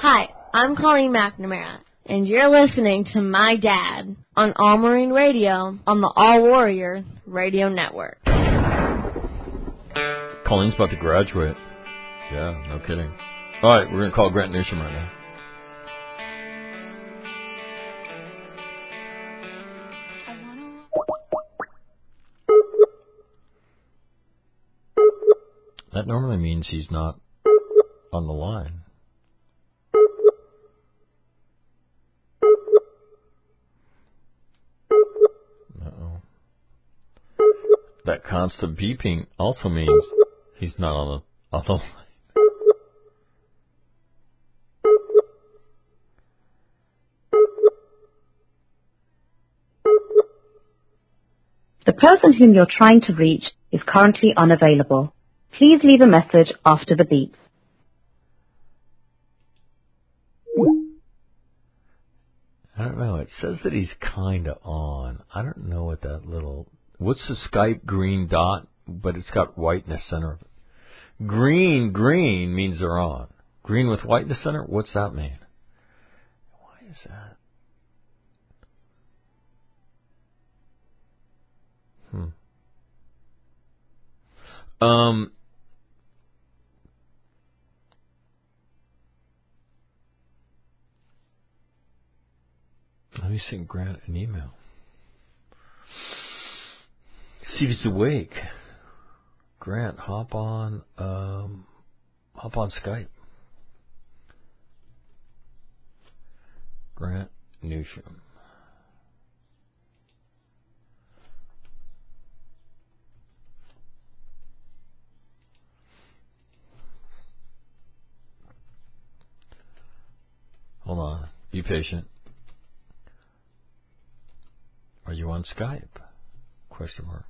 Hi, I'm Colleen McNamara, and you're listening to My Dad on All Marine Radio on the All Warrior Radio Network. Colleen's about to graduate. Yeah, no kidding. All right, we're going to call Grant Newsham right now. That normally means he's not on the line. Uh-oh. That constant beeping also means he's not on the line. The person whom you're trying to reach is currently unavailable. Please leave a message after the beep. I don't know. It says that he's kind of on. I don't know what that little... What's the Skype green dot? But it's got white in the center of it. Green means they're on. Green with white in the center? What's that mean? Why is that? Let me send Grant an email. See if he's awake. Grant, hop on Skype. Grant Newsham. Hold on. Be patient. Are you on Skype? Question mark.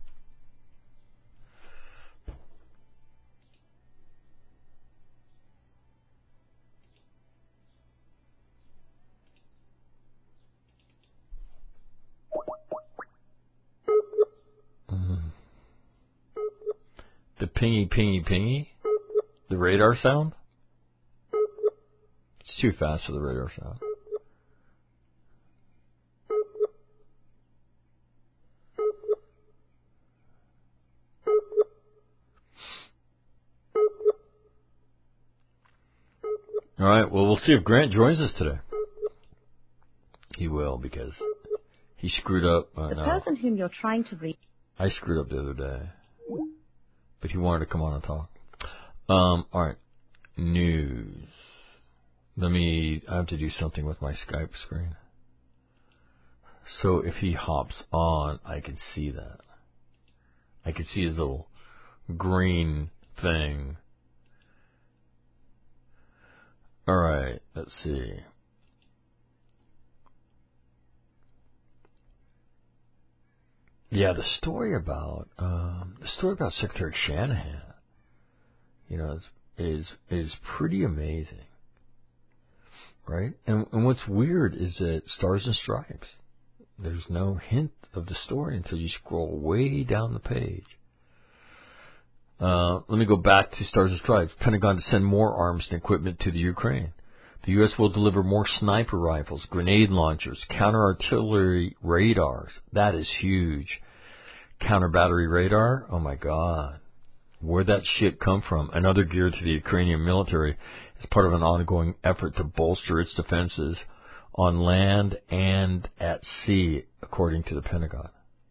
The pingy. The radar sound? It's too fast for the radar sound. All right, well, we'll see if Grant joins us today. He will, because he screwed up. The person whom you're trying to reach. I screwed up the other day, but he wanted to come on and talk. All right, news. I have to do something with my Skype screen. So if he hops on, I can see that. I can see his little green thing. All right, let's see. Yeah, the story about Secretary Shanahan, is pretty amazing, right? And what's weird is that Stars and Stripes, there's no hint of the story until you scroll way down the page. Let me go back to Stars and Stripes. Pentagon to send more arms and equipment to the Ukraine. The U.S. will deliver more sniper rifles, grenade launchers, counter-artillery radars. That is huge. Counter-battery radar? Oh, my God. Where'd that shit come from? Another gear to the Ukrainian military as part of an ongoing effort to bolster its defenses on land and at sea, according to the Pentagon.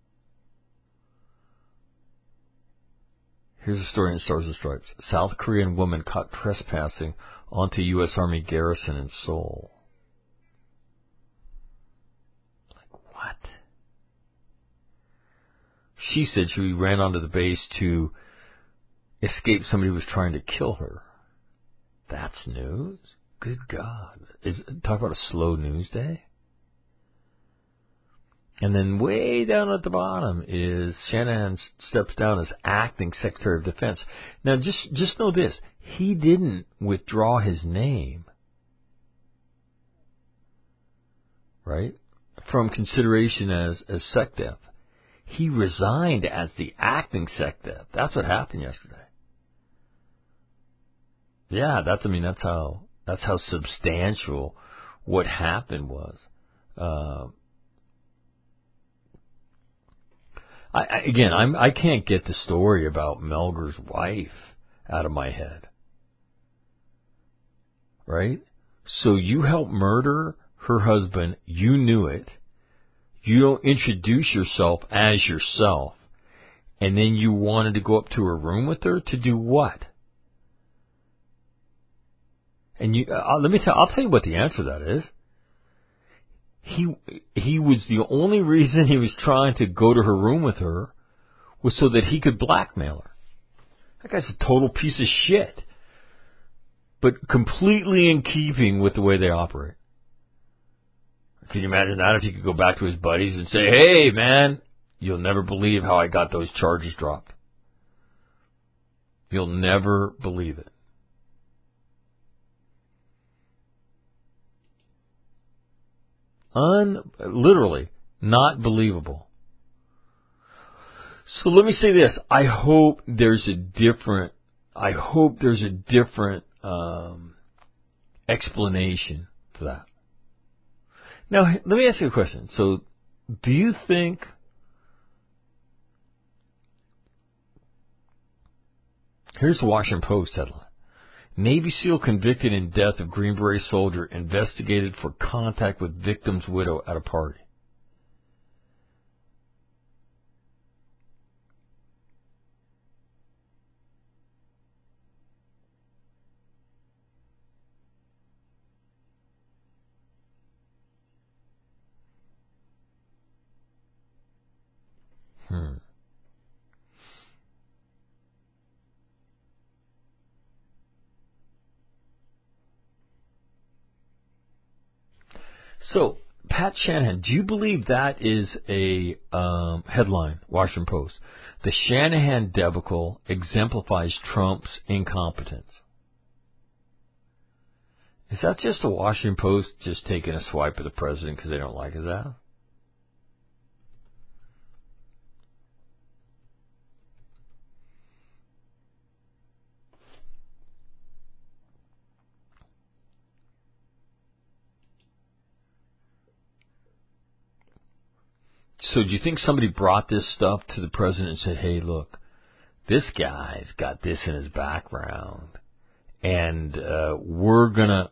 Here's a story in Stars and Stripes. South Korean woman caught trespassing onto U.S. Army garrison in Seoul. Like, what? She said she ran onto the base to escape somebody who was trying to kill her. That's news? Good God. Talk about a slow news day? And then way down at the bottom is Shanahan steps down as acting Secretary of Defense. Now, just know this. He didn't withdraw his name, right, from consideration as SecDef. He resigned as the acting SecDef. That's what happened yesterday. Yeah, that's how That's how substantial what happened was. I can't get the story about Melger's wife out of my head. Right? So you helped murder her husband. You knew it. You don't introduce yourself as yourself. And then you wanted to go up to her room with her to do what? And I'll tell you what the answer to that is. He was the only reason he was trying to go to her room with her was so that he could blackmail her. That guy's a total piece of shit. But completely in keeping with the way they operate. Can you imagine that if he could go back to his buddies and say, hey, man, you'll never believe how I got those charges dropped. You'll never believe it. Literally, not believable. So let me say this. I hope there's a different explanation for that. Now, let me ask you a question. So, do you think here's the Washington Post headline. Navy SEAL convicted in death of Green Beret soldier investigated for contact with victim's widow at a party. So, Pat Shanahan, do you believe that is a headline, Washington Post? The Shanahan debacle exemplifies Trump's incompetence. Is that just the Washington Post just taking a swipe at the president because they don't like his ass? So do you think somebody brought this stuff to the president and said, hey, look, this guy's got this in his background, and we're going to...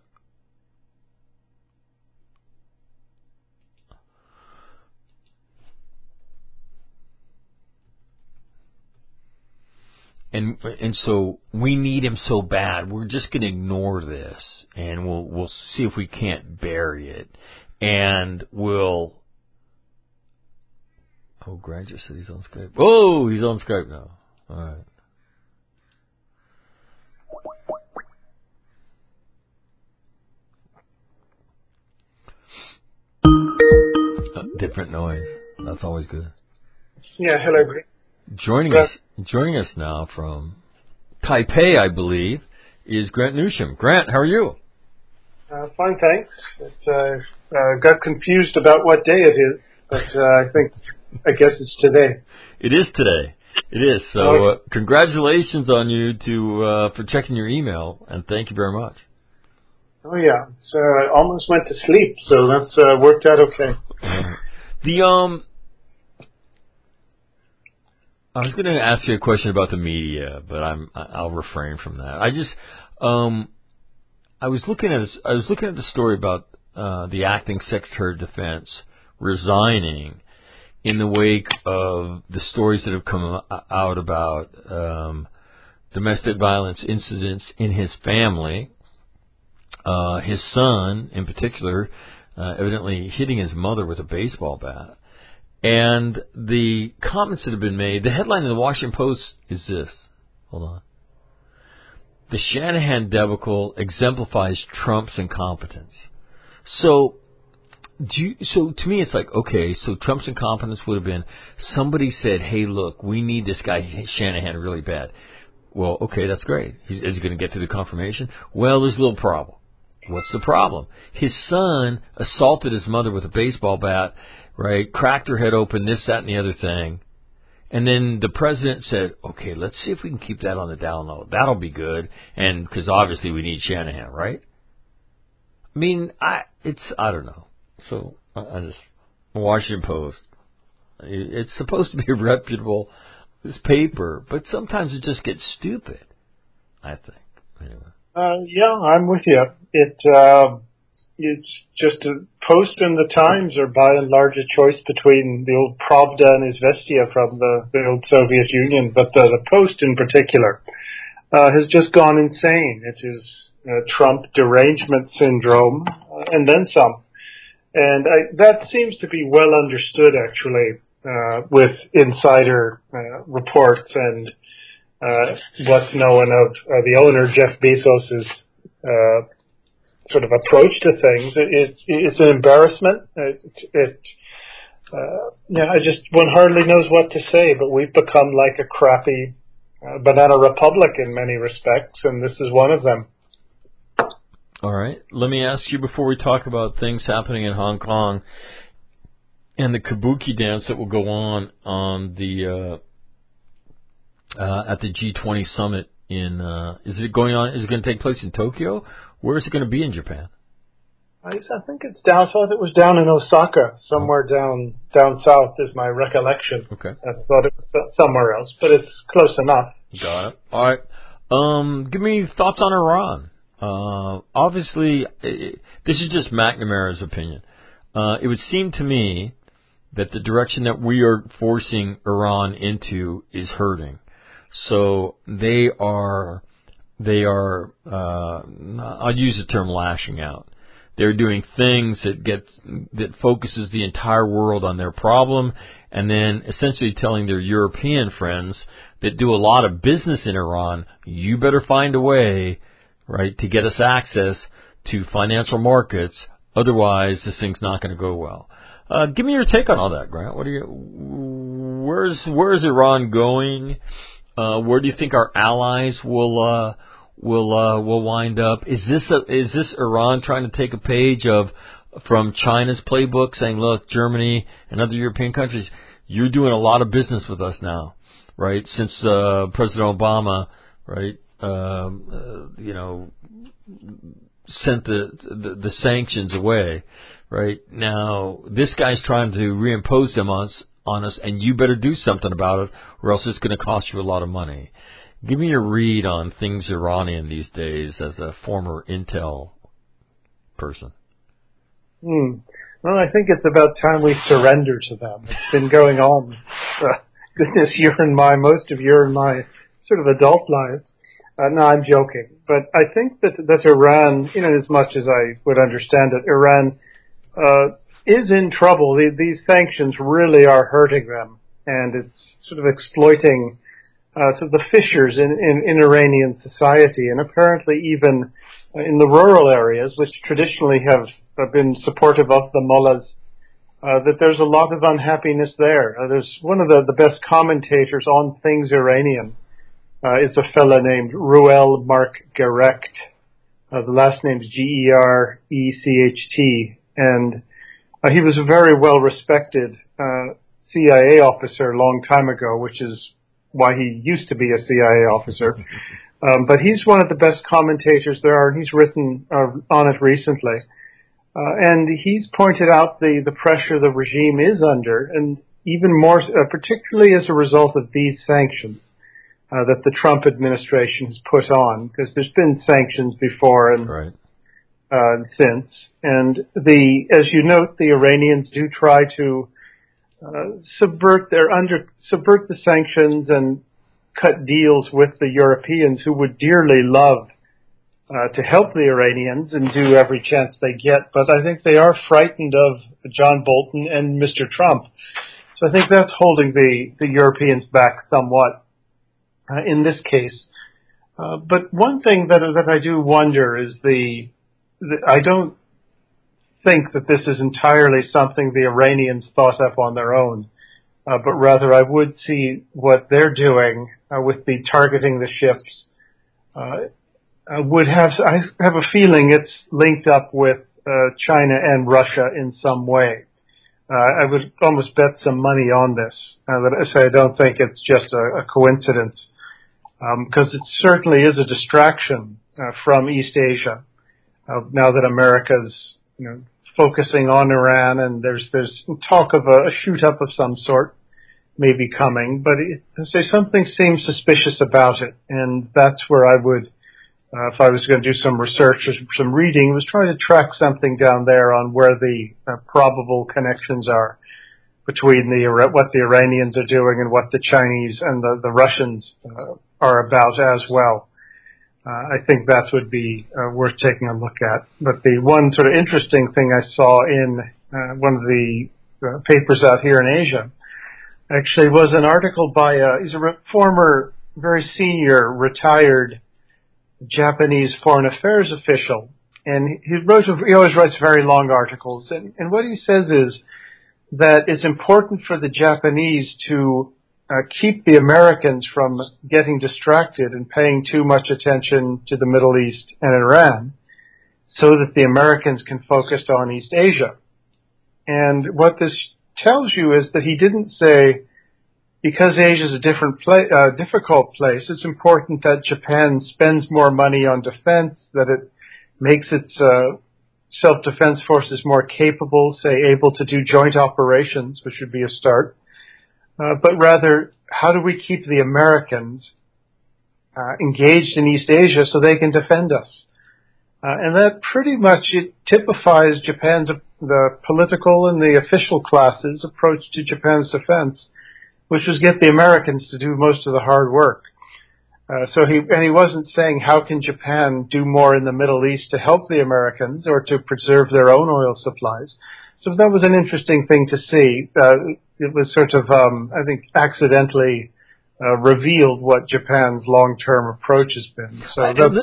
And so we need him so bad, we're just going to ignore this, and we'll see if we can't bury it, and we'll... Oh, Grant just said he's on Skype. Oh, he's on Skype now. All right. Different noise. That's always good. Yeah, hello, Grant. Joining us now from Taipei, I believe, is Grant Newsham. Grant, how are you? Fine, thanks. Got confused about what day it is, but I guess it's today. It is today. It is. So congratulations on you for checking your email, and thank you very much. Oh yeah, so I almost went to sleep, so that's worked out okay. I was going to ask you a question about the media, but I'll refrain from that. I was looking at the story about the acting Secretary of Defense resigning in the wake of the stories that have come out about domestic violence incidents in his family. His son, in particular, evidently hitting his mother with a baseball bat. And the comments that have been made, the headline in the Washington Post is this. Hold on. The Shanahan debacle exemplifies Trump's incompetence. So to me it's like, okay, so Trump's incompetence would have been somebody said, hey, look, we need this guy Shanahan really bad. Well, okay, that's great. Is he going to get to the confirmation? Well, there's a little problem. What's the problem? His son assaulted his mother with a baseball bat, right? Cracked her head open, this, that, and the other thing. And then the president said, okay, let's see if we can keep that on the down low. That'll be good. And because obviously we need Shanahan, right? mean, I don't know. So I just Washington Post. It's supposed to be a reputable paper, but sometimes it just gets stupid. I think. Anyway. Yeah, I'm with you. It's just a Post and the Times are by and large a choice between the old Pravda and Izvestia from the old Soviet Union, but the Post in particular has just gone insane. It is Trump derangement syndrome, and then some. And that seems to be well understood, actually, with insider reports and what's known of the owner, Jeff Bezos's sort of approach to things. It's an embarrassment. One hardly knows what to say, but we've become like a crappy banana republic in many respects, and this is one of them. All right. Let me ask you before we talk about things happening in Hong Kong and the kabuki dance that will go on the at the G20 summit in is it going to take place in Tokyo? Where is it going to be in Japan? I think it's down. I thought it was down in Osaka, somewhere down south is my recollection. Okay. I thought it was somewhere else, but it's close enough. Got it. All right. Give me thoughts on Iran. Obviously, this is just McNamara's opinion. It would seem to me that the direction that we are forcing Iran into is hurting. So they are, I'll use the term lashing out. They're doing things that focuses the entire world on their problem, and then essentially telling their European friends that do a lot of business in Iran, you better find a way, right, to get us access to financial markets. Otherwise, this thing's not going to go well. Give me your take on all that, Grant. Where's Iran going? Where do you think our allies will wind up? Is this Iran trying to take a page from China's playbook, saying, look, Germany and other European countries, you're doing a lot of business with us now, right? Since President Obama, right, sent the sanctions away, right? Now this guy's trying to reimpose them on us, and you better do something about it, or else it's going to cost you a lot of money. Give me your read on things Iranian these days as a former Intel person. Well, I think it's about time we surrender to them. It's been going on, goodness, most of your and my sort of adult lives. No, I'm joking. But I think that Iran, as much as I would understand it, Iran is in trouble. These sanctions really are hurting them, and it's sort of exploiting the fissures in Iranian society, and apparently even in the rural areas, which traditionally have been supportive of the mullahs, that there's a lot of unhappiness there. There's one of the best commentators on things Iranian is a fellow named Ruel Marc-Gerecht. The last name is Gerecht, and he was a very well-respected CIA officer a long time ago, which is why he used to be a CIA officer. But he's one of the best commentators there are, and he's written on it recently. And he's pointed out the pressure the regime is under, and even more, particularly as a result of these sanctions that the Trump administration has put on, because there's been sanctions before and right. Since. And as you note, the Iranians do try to subvert the sanctions and cut deals with the Europeans, who would dearly love to help the Iranians and do every chance they get. But I think they are frightened of John Bolton and Mr. Trump. So I think that's holding the Europeans back somewhat in this case. But one thing that I do wonder is I don't think that this is entirely something the Iranians thought up on their own, but rather I would see what they're doing with the targeting the ships. I have a feeling it's linked up with China and Russia in some way. I would almost bet some money on this. I don't think it's just a coincidence, because it certainly is a distraction from East Asia. now that America's, focusing on Iran, and there's talk of a shoot up of some sort maybe coming, but something seems suspicious about it, and that's where I would, if I was going to do some research or some reading, was trying to track something down there on where the probable connections are between what the Iranians are doing and what the Chinese and the Russians are about as well. I think that would be worth taking a look at. But the one sort of interesting thing I saw in one of the papers out here in Asia actually was an article by he's a former, very senior, retired Japanese foreign affairs official, and he always writes very long articles, and what he says is that it's important for the Japanese to keep the Americans from getting distracted and paying too much attention to the Middle East and Iran, so that the Americans can focus on East Asia. And what this tells you is that he didn't say, because Asia is a difficult place, it's important that Japan spends more money on defense, that it makes its self-defense forces more capable, say, able to do joint operations, which would be a start. But rather, how do we keep the Americans engaged in East Asia so they can defend us? And that pretty much it typifies the political and the official classes' approach to Japan's defense, which was get the Americans to do most of the hard work. So he wasn't saying how can Japan do more in the Middle East to help the Americans or to preserve their own oil supplies. So that was an interesting thing to see. It was sort of, I think, accidentally revealed what Japan's long-term approach has been. So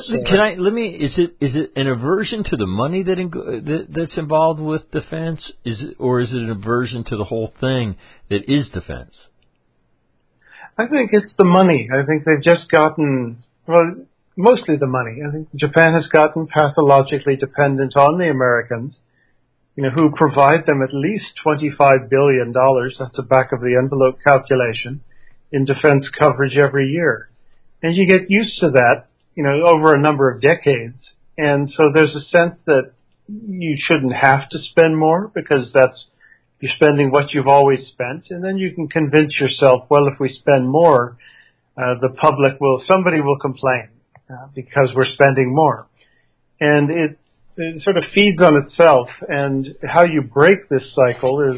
is it an aversion to the money that's involved with defense, or is it an aversion to the whole thing that is defense? I think it's the money. I think they've just gotten, mostly the money. I think Japan has gotten pathologically dependent on the Americans, who provide them at least $25 billion, that's a back-of-the-envelope calculation, in defense coverage every year. And you get used to that, over a number of decades. And so there's a sense that you shouldn't have to spend more because you're spending what you've always spent. And then you can convince yourself, well, if we spend more, somebody will complain because we're spending more. And it sort of feeds on itself, and how you break this cycle is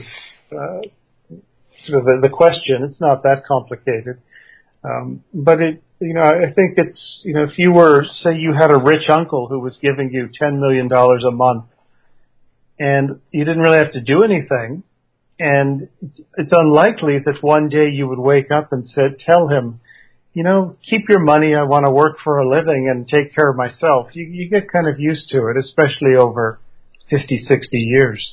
sort of the question. It's not that complicated, but I think it's if you were, say, you had a rich uncle who was giving you $10 million a month, and you didn't really have to do anything, and it's unlikely that one day you would wake up and tell him, keep your money, I want to work for a living and take care of myself. You get kind of used to it, especially over 50, 60 years.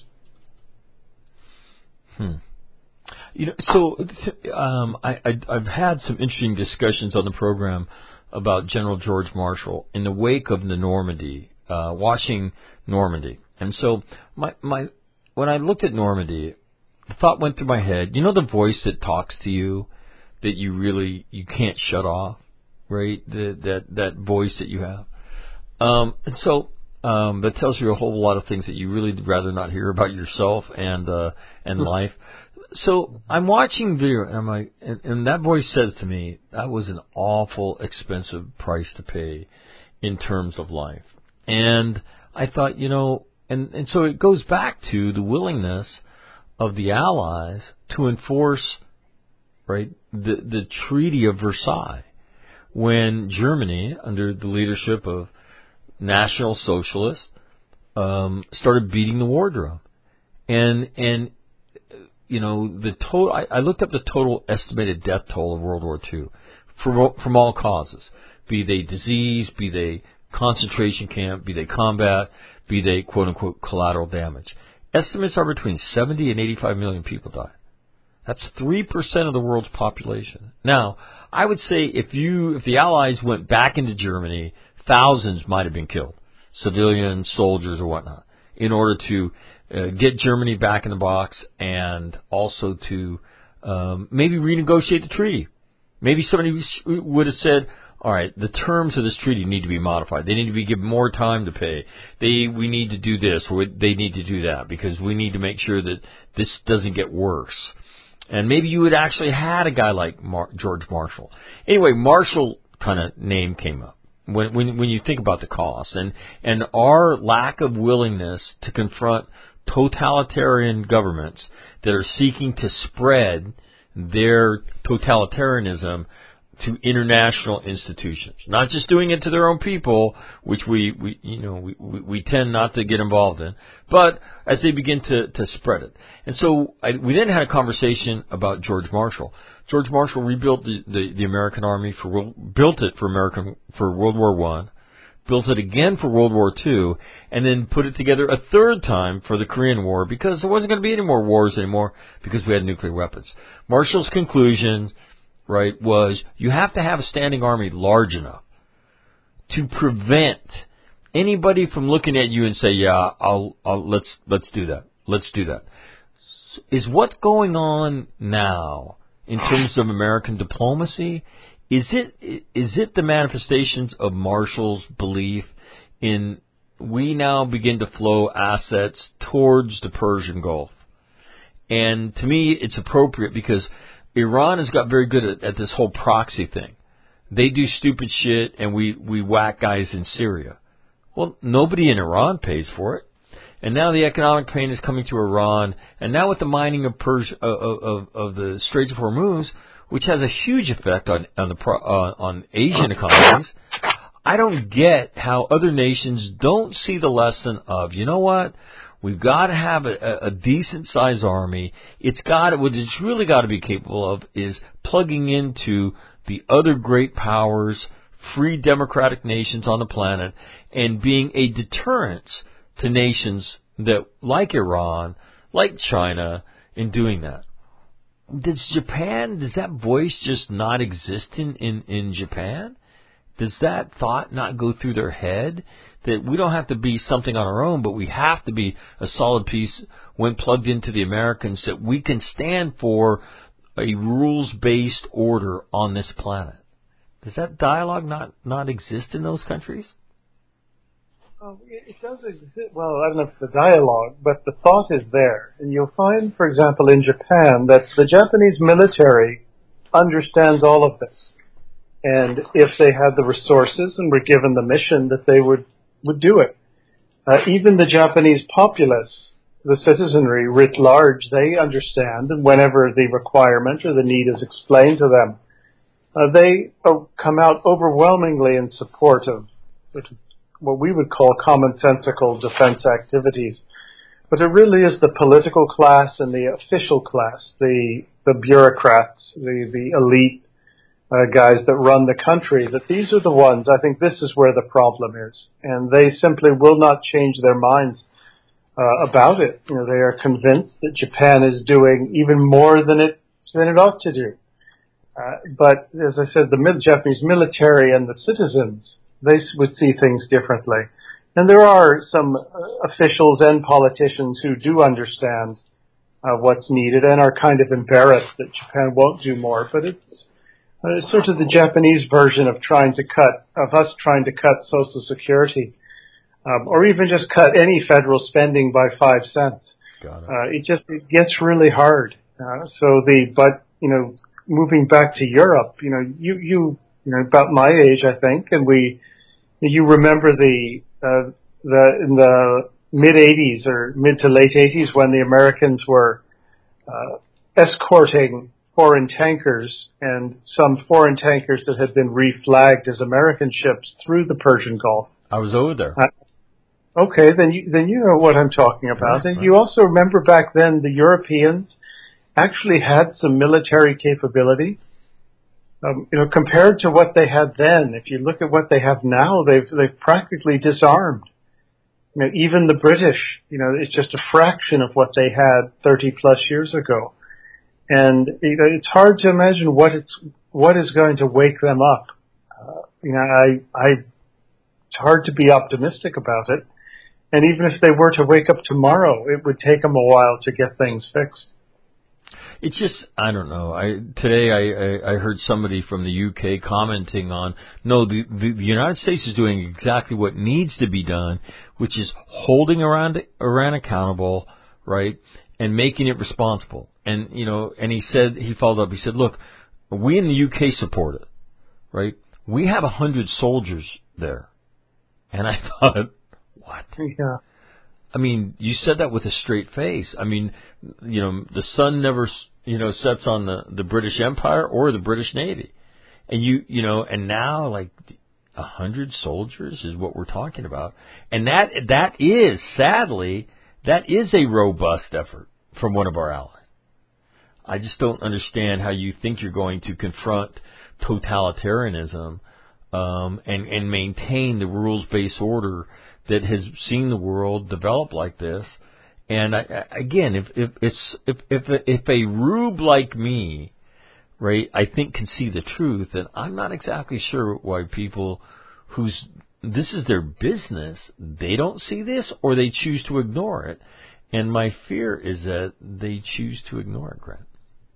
I've had some interesting discussions on the program about General George Marshall in the wake of the Normandy, watching Normandy. And so when I looked at Normandy, the thought went through my head, the voice that talks to you, that you can't shut off, right? That voice that you have. And so that tells you a whole lot of things that you really would rather not hear about yourself and life. So I'm watching video, and I'm like, and that voice says to me, that was an awful expensive price to pay in terms of life. And I thought, and so it goes back to the willingness of the Allies to enforce, right, the Treaty of Versailles, when Germany, under the leadership of National Socialists, started beating the war drum. And the total, I looked up the total estimated death toll of World War II from all causes, be they disease, be they concentration camp, be they combat, be they quote unquote collateral damage. Estimates are between 70 and 85 million people died. That's 3% of the world's population. Now, I would say if the Allies went back into Germany, thousands might have been killed, civilians, soldiers, or whatnot, in order to get Germany back in the box, and also to maybe renegotiate the treaty. Maybe somebody would have said, all right, the terms of this treaty need to be modified. They need to be given more time to pay. We need to do this, or they need to do that, because we need to make sure that this doesn't get worse. And maybe you had actually had a guy like George Marshall. Anyway, Marshall kind of name came up when you think about the costs and our lack of willingness to confront totalitarian governments that are seeking to spread their totalitarianism to international institutions, not just doing it to their own people, which we tend not to get involved in, but as they begin to spread it. And so we then had a conversation about George Marshall. George Marshall rebuilt the American Army built it for World War I, built it again for World War II, and then put it together a third time for the Korean War, because there wasn't going to be any more wars anymore because we had nuclear weapons. Marshall's conclusion, right, was you have to have a standing army large enough to prevent anybody from looking at you and say, yeah, let's do that. Let's do that. Is what's going on now in terms of American diplomacy, is it the manifestations of Marshall's belief in we now begin to flow assets towards the Persian Gulf? And to me, it's appropriate because Iran has got very good at this whole proxy thing. They do stupid shit, and we whack guys in Syria. Well, nobody in Iran pays for it. And now the economic pain is coming to Iran, and now with the mining of the Straits of Hormuz, which has a huge effect on Asian economies, I don't get how other nations don't see the lesson of, you know what? We've got to have a decent-sized army. What it's really got to be capable of is plugging into the other great powers, free democratic nations on the planet, and being a deterrence to nations that, like Iran, like China, in doing that. Does that voice just not exist in Japan? Does that thought not go through their head? That we don't have to be something on our own, but we have to be a solid piece when plugged into the Americans, that we can stand for a rules-based order on this planet. Does that dialogue not exist in those countries? It does exist. Well, I don't know if it's a dialogue, but the thought is there. And you'll find, for example, in Japan, that the Japanese military understands all of this. And if they had the resources and were given the mission, that they would do it. Even the Japanese populace, the citizenry writ large, they understand, and whenever the requirement or the need is explained to them, they come out overwhelmingly in support of what we would call commonsensical defense activities. But it really is the political class and the official class, the bureaucrats, the elite guys that run the country, that these are the ones, I think this is where the problem is. And they simply will not change their minds about it. They are convinced that Japan is doing even more than it ought to do. But as I said, the Japanese military and the citizens, they would see things differently. And there are some officials and politicians who do understand what's needed and are kind of embarrassed that Japan won't do more. But it's sort of the Japanese version of us trying to cut Social Security, or even just cut any federal spending by 5 cents. Got it. It gets really hard. Moving back to Europe, you about my age, I think, and you remember in the mid 80s or mid to late 80s when the Americans were escorting foreign tankers and some foreign tankers that had been reflagged as American ships through the Persian Gulf. I was over there. Okay, then you know what I'm talking about. And you also remember back then the Europeans actually had some military capability. Compared to what they had then, if you look at what they have now, they've practically disarmed. Even the British, it's just a fraction of what they had 30 plus years ago. And it's hard to imagine what is going to wake them up. It's hard to be optimistic about it. And even if they were to wake up tomorrow, it would take them a while to get things fixed. It's just, I don't know. Today I heard somebody from the UK commenting on, no, the United States is doing exactly what needs to be done, which is holding Iran accountable, right, and making it responsible. And, and he followed up, he said, look, we in the UK support it, right? We have 100 soldiers there. And I thought, what? Yeah. I mean, you said that with a straight face. I mean, the sun never, sets on the British Empire or the British Navy. And and now, like, 100 soldiers is what we're talking about. And that is, sadly, that is a robust effort from one of our allies. I just don't understand how you think you're going to confront totalitarianism and maintain the rules-based order that has seen the world develop like this. And again, if a rube like me, right, I think can see the truth, then I'm not exactly sure why people this is their business, they don't see this or they choose to ignore it. And my fear is that they choose to ignore it, Grant.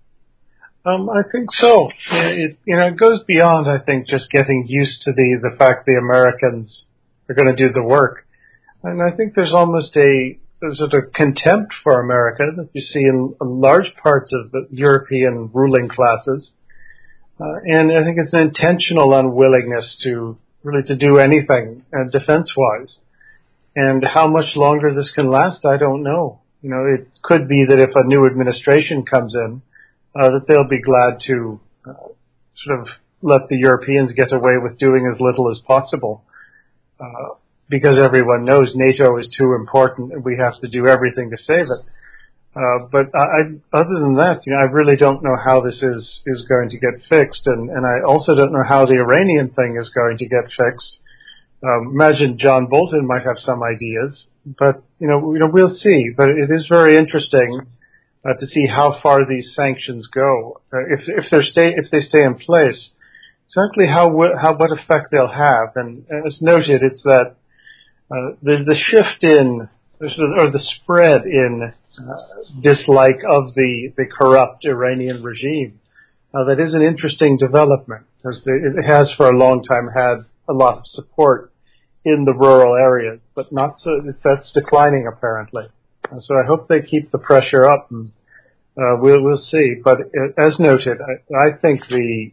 I think so. It goes beyond, I think, just getting used to the fact the Americans are going to do the work. And I think there's almost a sort of contempt for America that you see in large parts of the European ruling classes. And I think it's an intentional unwillingness to do anything defense-wise. And how much longer this can last, I don't know. It could be that if a new administration comes in, that they'll be glad to sort of let the Europeans get away with doing as little as possible. Because everyone knows NATO is too important and we have to do everything to save it. But other than that, I really don't know how this is going to get fixed, and I also don't know how the Iranian thing is going to get fixed. Imagine John Bolton might have some ideas, but we'll see. But it is very interesting to see how far these sanctions go. If they stay in place, exactly what effect they'll have. And as noted, it's that the shift in or the spread in dislike of the corrupt Iranian regime. That is an interesting development, because it has for a long time had a lot of support in the rural areas, but not so. That's declining apparently. So I hope they keep the pressure up, and we'll see. But as noted, I think the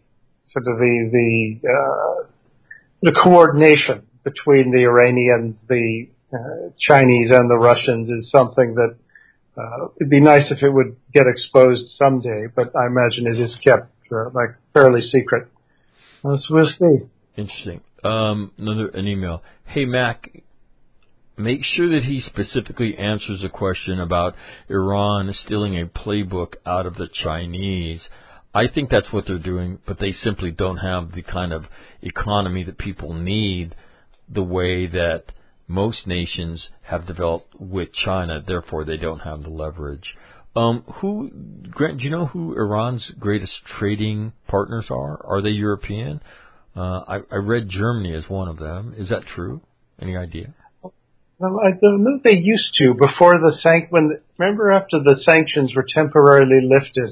coordination between the Iranians, the Chinese, and the Russians is something that it'd be nice if it would get exposed someday, but I imagine it is kept fairly secret. So we'll see. Interesting. An email. Hey, Mac, make sure that he specifically answers a question about Iran stealing a playbook out of the Chinese. I think that's what they're doing, but they simply don't have the kind of economy that people need the way that most nations have developed with China. Therefore, they don't have the leverage. Grant, do you know who Iran's greatest trading partners are? Are they European? I read Germany as one of them. Is that true? Any idea? Well, I don't know. They used to before remember after the sanctions were temporarily lifted,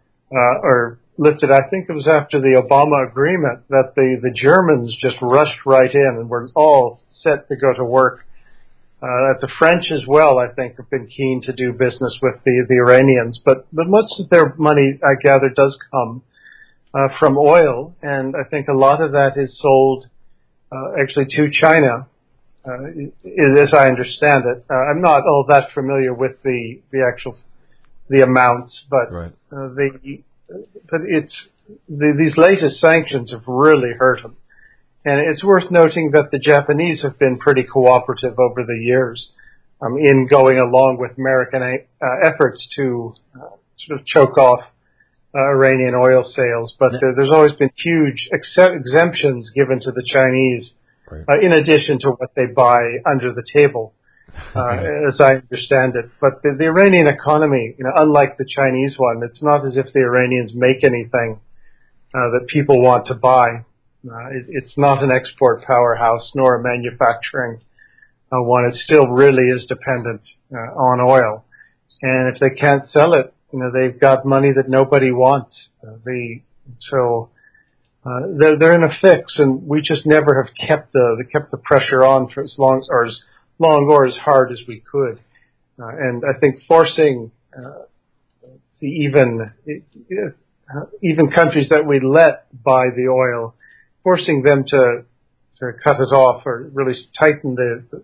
I think it was after the Obama agreement that the Germans just rushed right in and were all set to go to work. The French as well, I think, have been keen to do business with the Iranians, but much of their money, I gather, does come from oil, and I think a lot of that is sold actually to China, as I understand it. I'm not all that familiar with the amounts, but right. These latest sanctions have really hurt them. And it's worth noting that the Japanese have been pretty cooperative over the years in going along with American efforts to sort of choke off Iranian oil sales. But there's always been huge exemptions given to the Chinese, right, in addition to what they buy under the table, as I understand it. But the Iranian economy, unlike the Chinese one, it's not as if the Iranians make anything that people want to buy. It's not an export powerhouse nor a manufacturing one. It still really is dependent on oil. And if they can't sell it they've got money that nobody wants. They're in a fix, and we just never have kept the pressure on for as long or as hard as we could. And I think forcing even countries that we let buy the oil, forcing them to cut it off or really tighten the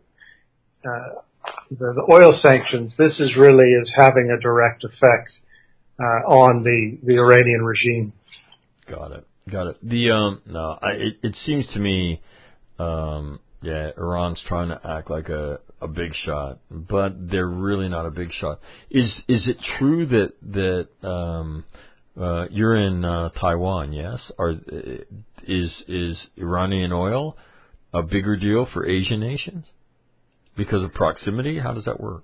oil sanctions, this is having a direct effect on the Iranian regime. Got it. It seems to me, Iran's trying to act like a big shot, but they're really not a big shot. Is it true that you're in Taiwan? Yes. Is Iranian oil a bigger deal for Asian nations because of proximity? How does that work?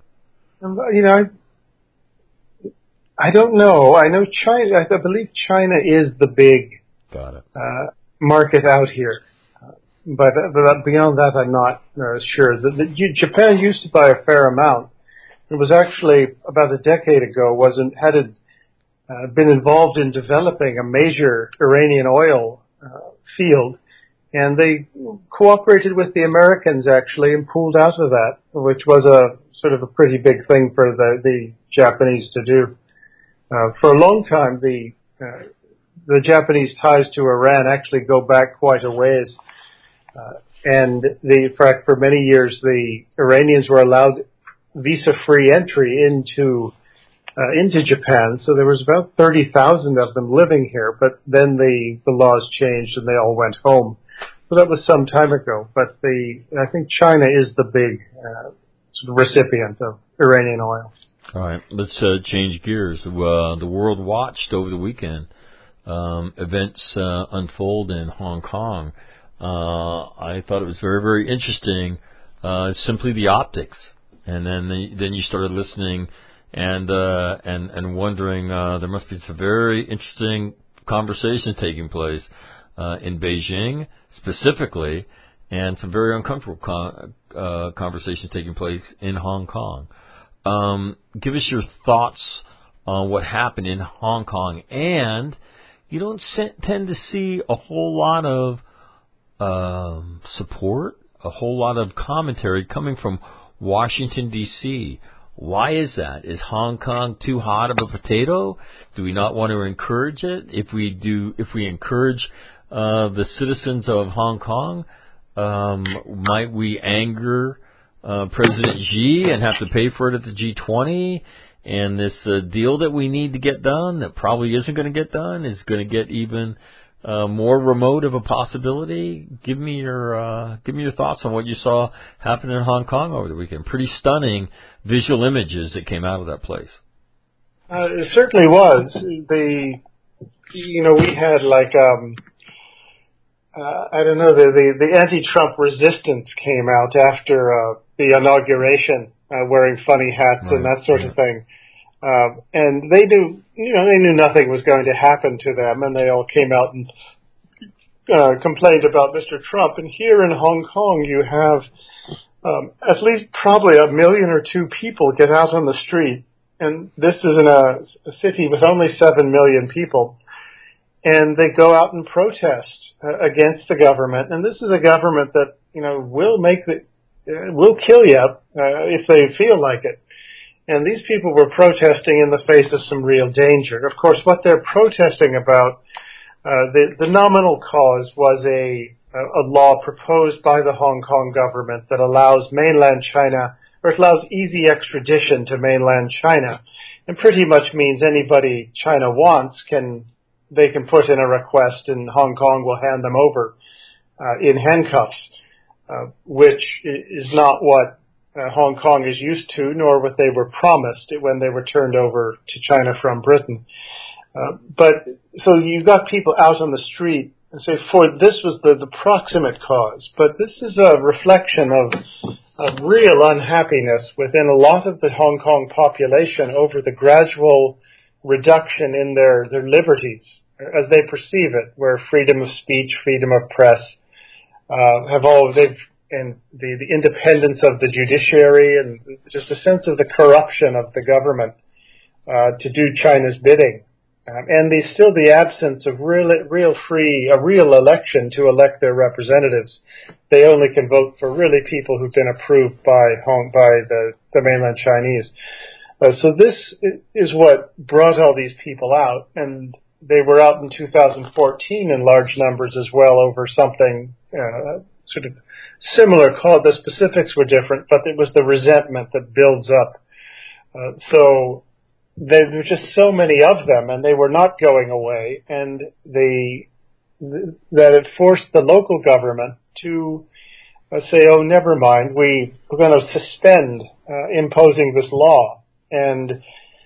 I don't know. I know China. I believe China is the big market out here, but beyond that, I'm not sure. Japan used to buy a fair amount. It was actually about a decade ago. Had been involved in developing a major Iranian oil field, and they cooperated with the Americans actually and pulled out of that, which was a sort of a pretty big thing for the Japanese to do. For a long time, the Japanese ties to Iran actually go back quite a ways, and in fact, for many years, the Iranians were allowed visa-free entry into Japan. So there was about 30,000 of them living here, but then the laws changed and they all went home. So that was some time ago. But I think China is the big sort of recipient of Iranian oil. All right, let's change gears. The world watched over the weekend events unfold in Hong Kong. I thought it was very, very interesting. Simply the optics, and then you started listening and wondering. There must be some very interesting conversations taking place in Beijing specifically, and some very uncomfortable conversations taking place in Hong Kong. Give us your thoughts on what happened in Hong Kong. And you don't tend to see a whole lot of support, a whole lot of commentary coming from Washington, D.C. Why is that? Is Hong Kong too hot of a potato? Do we not want to encourage it? If we encourage the citizens of Hong Kong, might we anger President Xi and have to pay for it at the G20, and this deal that we need to get done that probably isn't going to get done is going to get even more remote of a possibility? Give me your thoughts on what you saw happen in Hong Kong over the weekend. Pretty stunning visual images that came out of that place. It certainly was. We had the anti-Trump resistance came out after the inauguration, wearing funny hats and that sort of thing. And they knew nothing was going to happen to them, and they all came out and complained about Mr. Trump. And here in Hong Kong, you have at least probably 1 million or 2 people get out on the street, and this is in a city with only 7 million people. And they go out and protest against the government. And this is a government that, will kill you if they feel like it. And these people were protesting in the face of some real danger. Of course, what they're protesting about, the nominal cause was a law proposed by the Hong Kong government that allows mainland China, or it allows easy extradition to mainland China, and pretty much means anybody China wants they can put in a request and Hong Kong will hand them over in handcuffs, which is not what Hong Kong is used to, nor what they were promised when they were turned over to China from Britain. So you got people out on the street and say, this was the proximate cause, but this is a reflection of real unhappiness within a lot of the Hong Kong population over the gradual reduction in their liberties as they perceive it, where freedom of speech, freedom of press and the independence of the judiciary and just a sense of the corruption of the government to do China's bidding. And still the absence of a real election to elect their representatives. They only can vote for really people who've been approved by the mainland Chinese. So this is what brought all these people out, and they were out in 2014 in large numbers as well over something sort of similar. The specifics were different, but it was the resentment that builds up. So there were just so many of them, and they were not going away, and that it forced the local government to say, "Oh, never mind, we're going to suspend imposing this law," and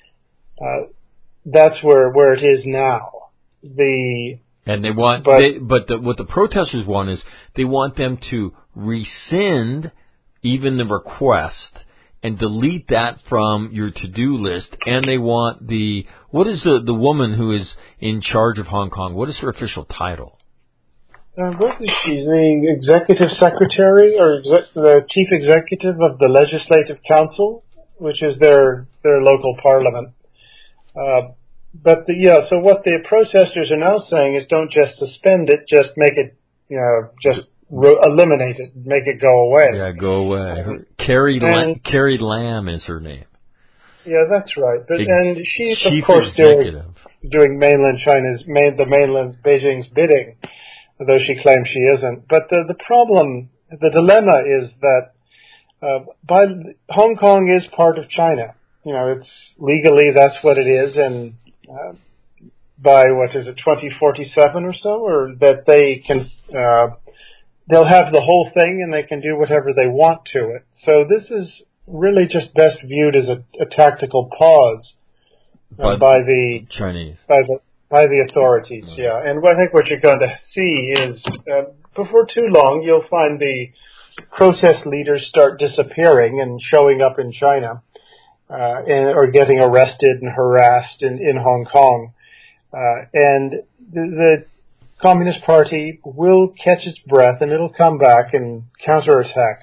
that's where it is now. And they want, what the protesters want is they want them to rescind even the request and delete that from your to-do list. And they want what is the woman who is in charge of Hong Kong? What is her official title? What is she? The executive secretary or the chief executive of the Legislative Council, which is their local parliament. So what the protesters are now saying is don't just suspend it, just make it, eliminate it, make it go away. Yeah, go away. Carrie Lam is her name. Yeah, that's right. And she's Chief of course executive. doing mainland Beijing's bidding, though she claims she isn't. But the dilemma is that Hong Kong is part of China. It's legally that's what it is, and by 2047 or so, or that they can they'll have the whole thing and they can do whatever they want to it. So this is really just best viewed as a tactical pause by the Chinese, by the authorities. Right. Yeah, and I think what you're going to see is before too long you'll find the protest leaders start disappearing and showing up in China. Or getting arrested and harassed in Hong Kong. And the Communist Party will catch its breath and it'll come back and counterattack.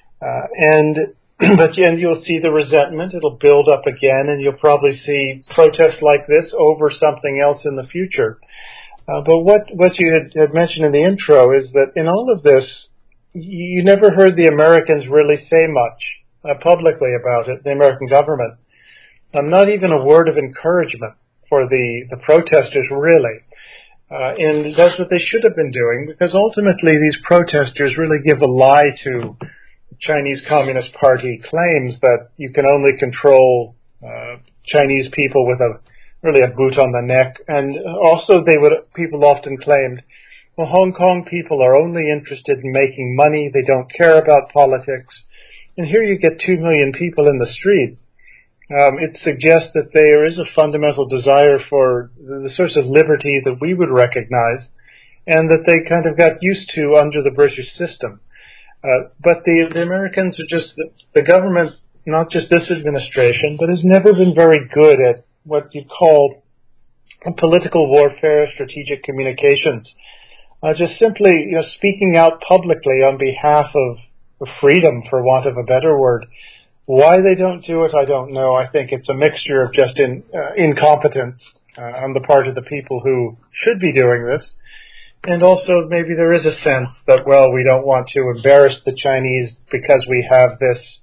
But you'll see the resentment, it'll build up again, and you'll probably see protests like this over something else in the future. But what you had mentioned in the intro is that in all of this, you never heard the Americans really say much publicly about it, the American government. Not even a word of encouragement for the protesters, really. And that's what they should have been doing, because ultimately these protesters really give a lie to Chinese Communist Party claims that you can only control Chinese people with a boot on the neck. And also people often claimed, well, Hong Kong people are only interested in making money, they don't care about politics. And here you get 2 million people in the street. It suggests that there is a fundamental desire for the sorts of liberty that we would recognize and that they kind of got used to under the British system. But the Americans are the government, not just this administration, but has never been very good at what you'd call political warfare, strategic communications. Just simply speaking out publicly on behalf of freedom, for want of a better word. Why they don't do it, I don't know. I think it's a mixture of just incompetence on the part of the people who should be doing this, and also maybe there is a sense that, well, we don't want to embarrass the Chinese because we have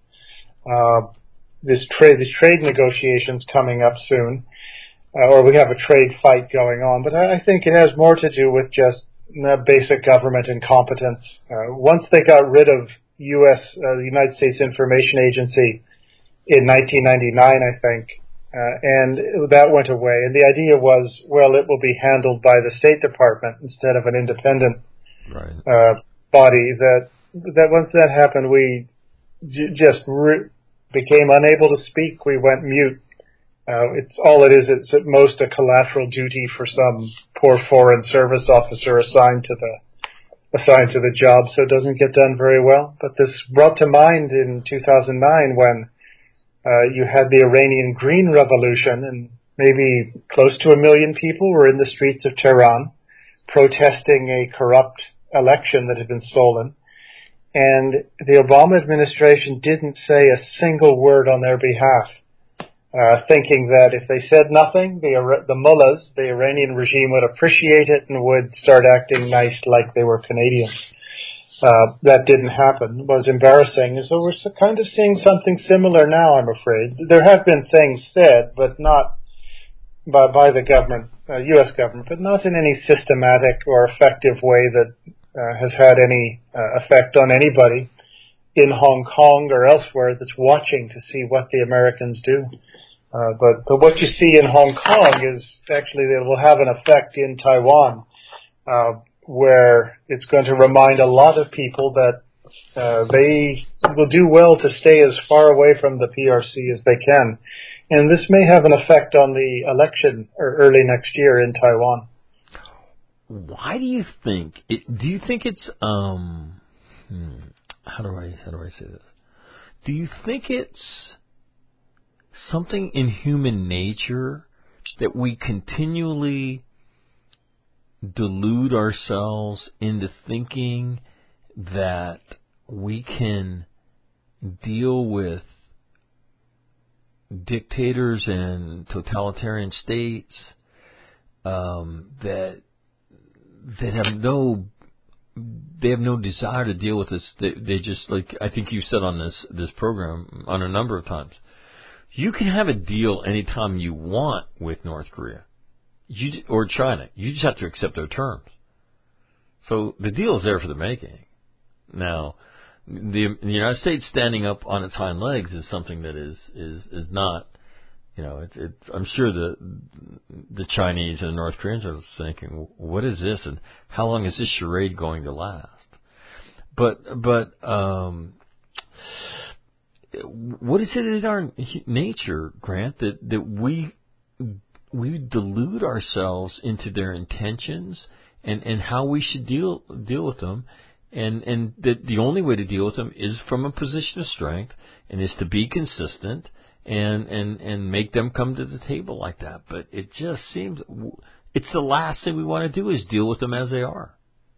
these trade negotiations coming up soon, or we have a trade fight going on. But I think it has more to do with just basic government incompetence. Once they got rid of the United States Information Agency in 1999, I think, and that went away. And the idea was, well, it will be handled by the State Department instead of an independent body. That once that happened, we just became unable to speak. We went mute. It's at most a collateral duty for some poor foreign service officer assigned to the job, so it doesn't get done very well. But this brought to mind in 2009 when you had the Iranian Green Revolution, and maybe close to 1 million people were in the streets of Tehran protesting a corrupt election that had been stolen. And the Obama administration didn't say a single word on their behalf. thinking that if they said nothing, the mullahs, the Iranian regime, would appreciate it and would start acting nice like they were Canadians. That didn't happen. It was embarrassing. So we're kind of seeing something similar now, I'm afraid. There have been things said, but not by the government, U.S. government, but not in any systematic or effective way that has had any effect on anybody in Hong Kong or elsewhere that's watching to see what the Americans do. But what you see in Hong Kong is actually that it will have an effect in Taiwan, where it's going to remind a lot of people that they will do well to stay as far away from the PRC as they can. And this may have an effect on the election early next year in Taiwan. Why do you think do you think it's how do I say this? Do you think it's something in human nature that we continually delude ourselves into thinking that we can deal with dictators and totalitarian states that have no desire to deal with this. They just, like I think you said on this program on a number of times, you can have a deal anytime you want with North Korea or China. You just have to accept their terms. So the deal is there for the making. Now, the United States standing up on its hind legs is something that is not, I'm sure the Chinese and the North Koreans are thinking, what is this and how long is this charade going to last? But what is it in our nature, Grant, that we delude ourselves into their intentions and how we should deal with them? And that the only way to deal with them is from a position of strength and is to be consistent and make them come to the table like that. But it just seems it's the last thing we want to do is deal with them as they are.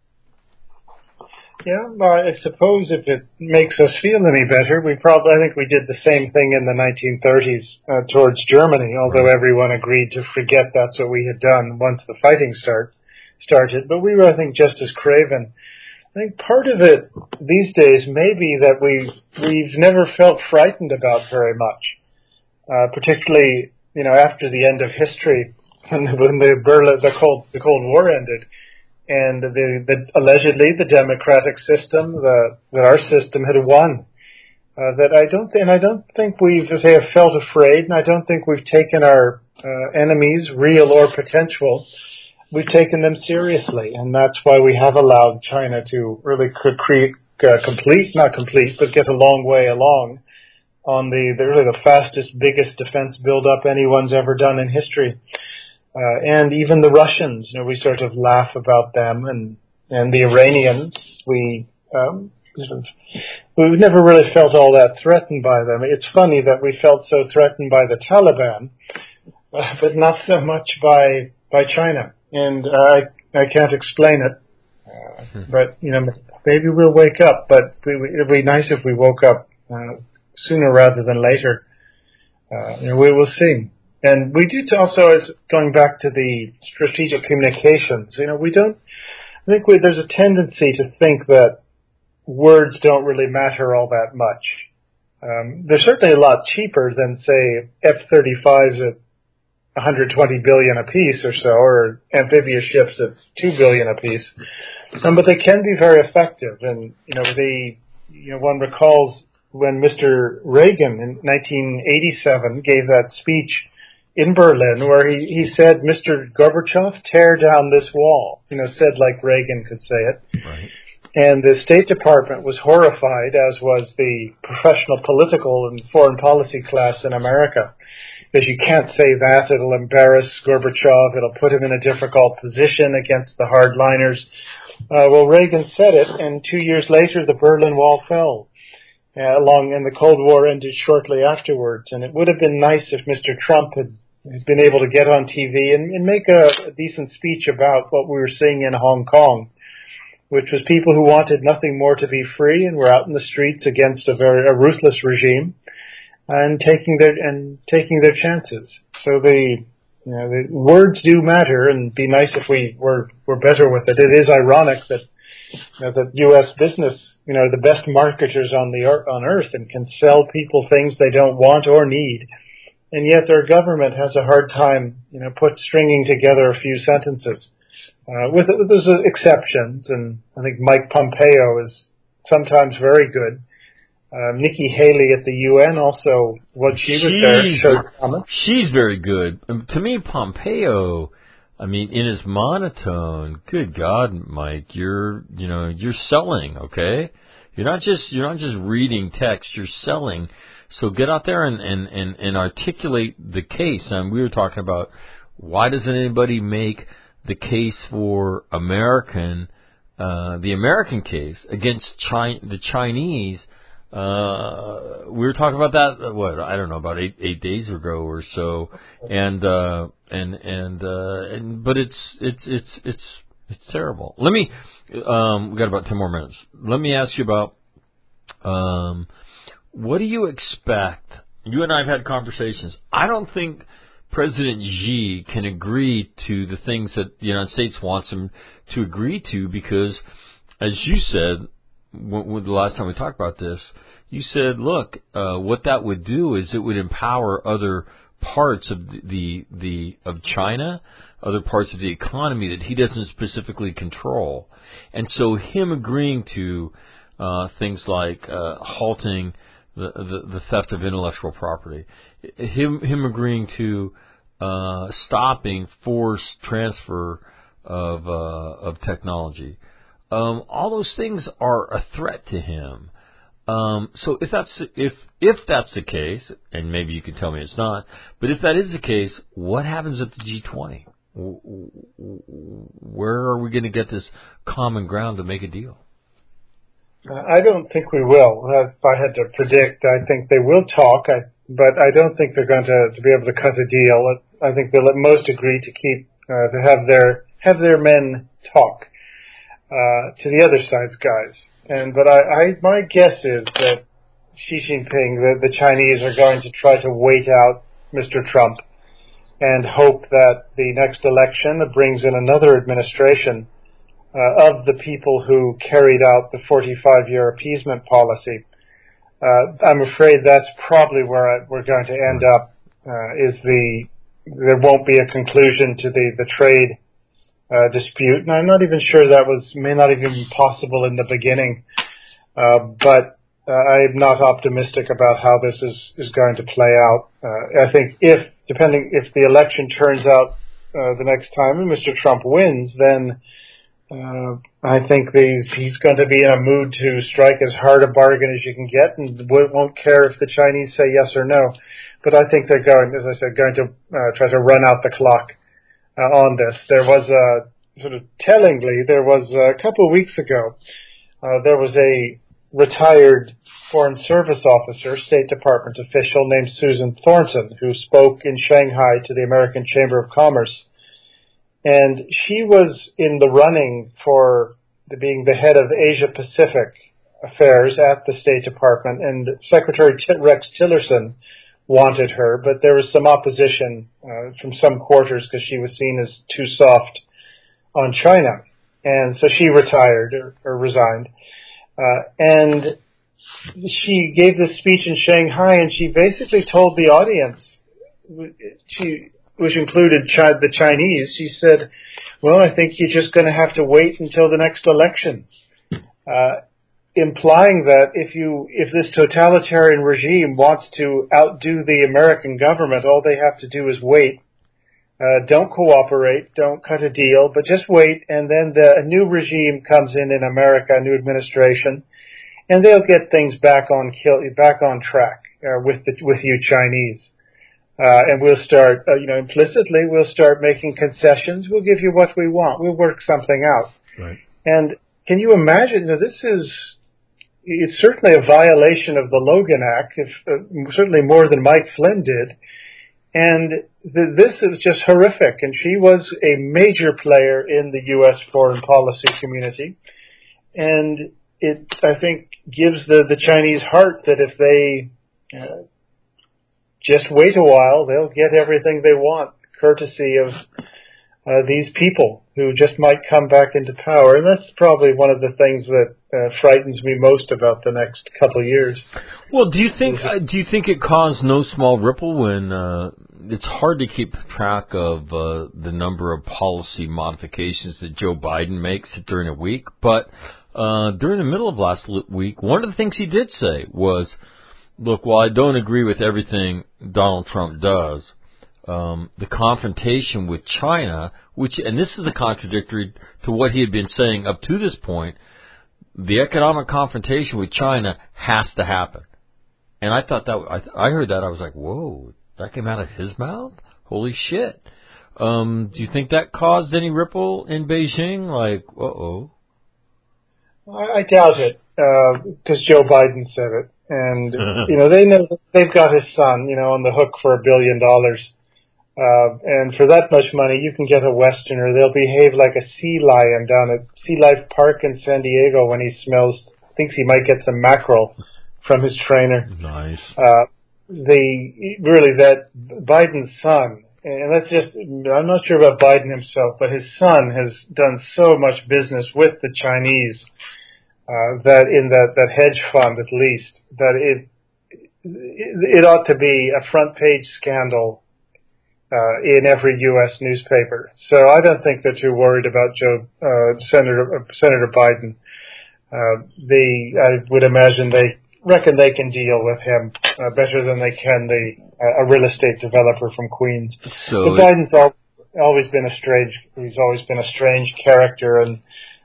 Yeah, I suppose if it makes us feel any better, I think we did the same thing in the 1930s towards Germany, although everyone agreed to forget that's what we had done once the fighting started. But we were, I think, just as craven. I think part of it these days may be that we've never felt frightened about very much, particularly after the end of history when the Cold War ended, and allegedly the democratic system, that our system had won. I don't think we've felt afraid, and I don't think we've taken our enemies, real or potential. We've taken them seriously, and that's why we have allowed China to really not complete, but get a long way along on the fastest, biggest defense build-up anyone's ever done in history. And even the Russians, we sort of laugh about them, and the Iranians, we've never really felt all that threatened by them. It's funny that we felt so threatened by the Taliban, but not so much by China. And I can't explain it, but maybe we'll wake up. But it'd be nice if we woke up sooner rather than later. We will see. And we do also, as going back to the strategic communications, I think there's a tendency to think that words don't really matter all that much. They're certainly a lot cheaper than, say, F-35s at $120 billion a piece or so, or amphibious ships at $2 billion a piece. But they can be very effective. And, one recalls when Mr. Reagan in 1987 gave that speech in Berlin where he said, "Mr. Gorbachev, tear down this wall," said like Reagan could say it. Right. And the State Department was horrified, as was the professional political and foreign policy class in America. Because you can't say that, it'll embarrass Gorbachev, it'll put him in a difficult position against the hardliners. Well, Reagan said it, and 2 years later the Berlin Wall fell, and the Cold War ended shortly afterwards. And it would have been nice if Mr. Trump had been able to get on TV and make a decent speech about what we were seeing in Hong Kong, which was people who wanted nothing more to be free and were out in the streets against a ruthless regime. and taking their chances. So the words do matter, and it'd be nice if we're better with it. It is ironic that that U.S. business, are the best marketers on earth and can sell people things they don't want or need, and yet their government has a hard time, stringing together a few sentences. There's exceptions, and I think Mike Pompeo is sometimes very good. Nikki Haley at the UN also, when she was there, showed promise. She's very good. To me, Pompeo, in his monotone, good God, Mike, you're selling, okay? You're not just reading text, you're selling. So get out there and articulate the case. And we were talking about why doesn't anybody make the case for the American case against the Chinese. We were talking about that, I don't know, about eight days ago or so, but it's terrible. Let me, we got about 10 more minutes. Let me ask you about, what do you expect? You and I have had conversations. I don't think President Xi can agree to the things that the United States wants him to agree to because, as you said, when the last time we talked about this, you said, look, what that would do is it would empower other parts of of China, other parts of the economy that he doesn't specifically control. And so him agreeing to things like halting the theft of intellectual property, him agreeing to stopping forced transfer of technology. All those things are a threat to him. So if that's the case, and maybe you can tell me it's not, but if that is the case, what happens at the G20? Where are we going to get this common ground to make a deal? I don't think we will. If I had to predict, I think they will talk, but I don't think they're going to be able to cut a deal. I think they'll at most agree to keep to have their men talk to the other side's guys. But my guess is that Xi Jinping, the Chinese, are going to try to wait out Mr. Trump and hope that the next election brings in another administration of the people who carried out the 45-year appeasement policy. I'm afraid that's probably where we're going to end up. There won't be a conclusion to the trade dispute, and I'm not even sure may not even be possible in the beginning. But I'm not optimistic about how this is going to play out. I think if the election turns out the next time and Mr. Trump wins, then I think he's going to be in a mood to strike as hard a bargain as you can get, and won't care if the Chinese say yes or no. But I think they're going to try to run out the clock on this. There was tellingly, a couple of weeks ago, there was a retired Foreign Service officer, State Department official named Susan Thornton, who spoke in Shanghai to the American Chamber of Commerce. And she was in the running for being the head of Asia Pacific affairs at the State Department, and Secretary Rex Tillerson wanted her, but there was some opposition from some quarters because she was seen as too soft on China. And so she retired or resigned. And she gave this speech in Shanghai, and she basically told the audience, which included the Chinese, she said, well, I think you're just going to have to wait until the next election, implying that if this totalitarian regime wants to outdo the American government, all they have to do is wait. Don't cooperate, don't cut a deal, but just wait, and then a new regime comes in America, a new administration, and they'll get things back on track with you Chinese. And we'll start, implicitly, we'll start making concessions. We'll give you what we want. We'll work something out. Right. And can you imagine? It's certainly a violation of the Logan Act, certainly more than Mike Flynn did. And this is just horrific. And she was a major player in the U.S. foreign policy community. And it, I think, gives the Chinese heart that if they just wait a while. They'll get everything they want, courtesy of these people who just might come back into power. And that's probably one of the things that frightens me most about the next couple of years. Well, do you think it caused no small ripple when it's hard to keep track of the number of policy modifications that Joe Biden makes during a week, but during the middle of last week, one of the things he did say was, look, while I don't agree with everything Donald Trump does, the confrontation with China, and this is a contradictory to what he had been saying up to this point, the economic confrontation with China has to happen. And I thought I heard that, I was like, whoa, that came out of his mouth? Holy shit. Do you think that caused any ripple in Beijing? Like, uh-oh. I doubt it, because Joe Biden said it. And, they know that they've got his son, on the hook for $1 billion. And for that much money, you can get a Westerner. They'll behave like a sea lion down at Sea Life Park in San Diego when he thinks he might get some mackerel from his trainer. Nice. That Biden's son, and I'm not sure about Biden himself, but his son has done so much business with the Chinese, that in that hedge fund at least, that it ought to be a front page scandal in every U.S. newspaper. So I don't think they're too worried about Senator Biden. I would imagine they reckon they can deal with him better than they can a real estate developer from Queens. So but Biden's always been a strange character, and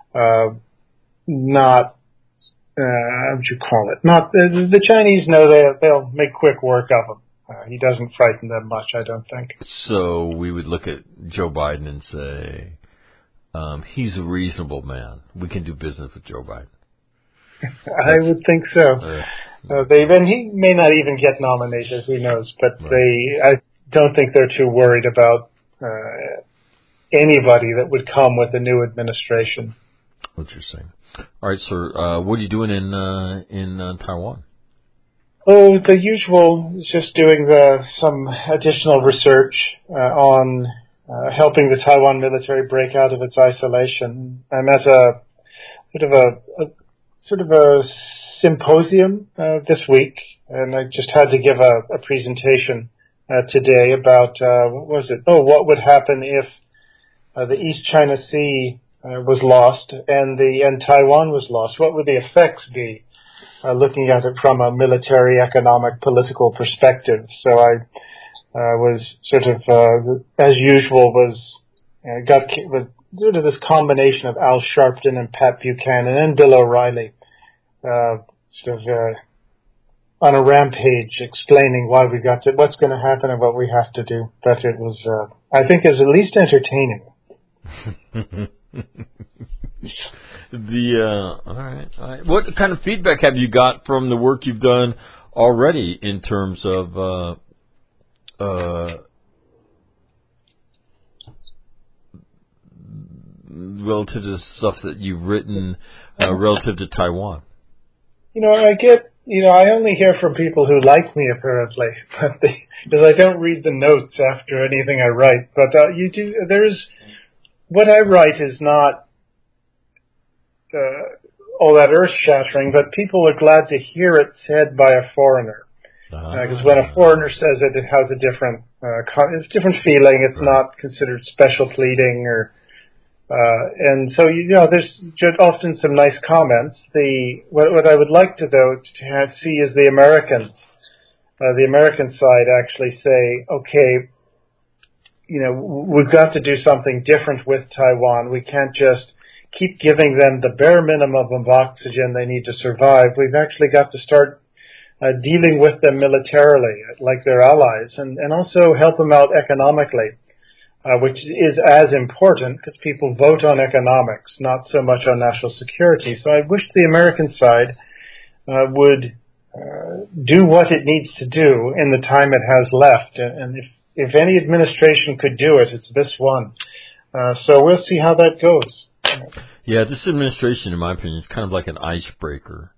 not what would you call it? Not the Chinese know they'll make quick work of him. He doesn't frighten them much, I don't think. So we would look at Joe Biden and say, he's a reasonable man. We can do business with Joe Biden. I would think so. And he may not even get nominated, who knows, but right. I don't think they're too worried about anybody that would come with the new administration. Interesting. All right, sir. What are you doing in Taiwan? Oh, the usual. Just doing some additional research on helping the Taiwan military break out of its isolation. I'm at a sort of a symposium this week, and I just had to give a presentation today about what would happen if the East China Sea was lost and Taiwan was lost. What would the effects be? Looking at it from a military, economic, political perspective. So I was sort of, as usual, got with sort of this combination of Al Sharpton and Pat Buchanan and Bill O'Reilly, on a rampage explaining why we got to, what's going to happen and what we have to do. But it was, I think it was at least entertaining. All right. What kind of feedback have you got from the work you've done already in terms of relative to the stuff that you've written relative to Taiwan? I only hear from people who like me, apparently, because I don't read the notes after anything I write. But what I write is not all that earth-shattering, but people are glad to hear it said by a foreigner. Because when a foreigner says it, it has a different feeling. It's not considered special pleading, and so there's often some nice comments. What I would like to see is the American side actually say, okay, we've got to do something different with Taiwan. We can't just keep giving them the bare minimum of oxygen they need to survive. We've actually got to start dealing with them militarily, like their allies, and also help them out economically, which is as important because people vote on economics, not so much on national security. So I wish the American side would do what it needs to do in the time it has left. And if any administration could do it, it's this one. So we'll see how that goes. Yeah, this administration, in my opinion, is kind of like an icebreaker.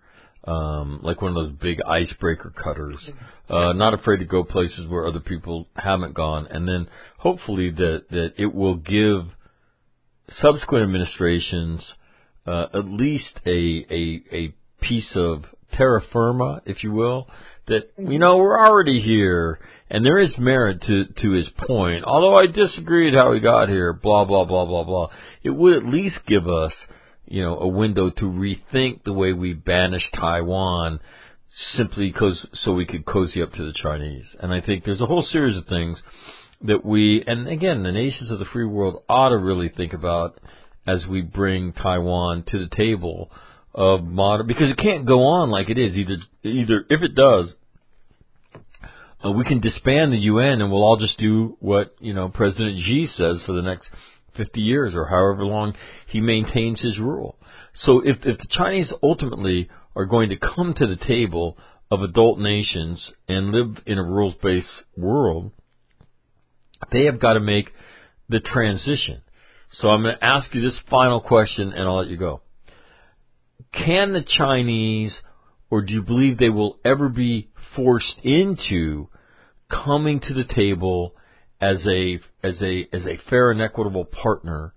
like one of those big icebreaker cutters, not afraid to go places where other people haven't gone, and then hopefully that it will give subsequent administrations at least a piece of terra firma, if you will, that, we're already here, and there is merit to his point. Although I disagreed how he got here, blah, blah, blah, blah, blah. It would at least give us, a window to rethink the way we banished Taiwan simply so we could cozy up to the Chinese. And I think there's a whole series of things that and again, the nations of the free world ought to really think about as we bring Taiwan to the table of modern, because it can't go on like it is. Either if it does, we can disband the UN and we'll all just do what, President Xi says for the next 50 years or however long he maintains his rule. So if the Chinese ultimately are going to come to the table of adult nations and live in a rules-based world, they have got to make the transition. So I'm going to ask you this final question and I'll let you go. Can the Chinese, or do you believe they will ever be forced into coming to the table as a fair and equitable partner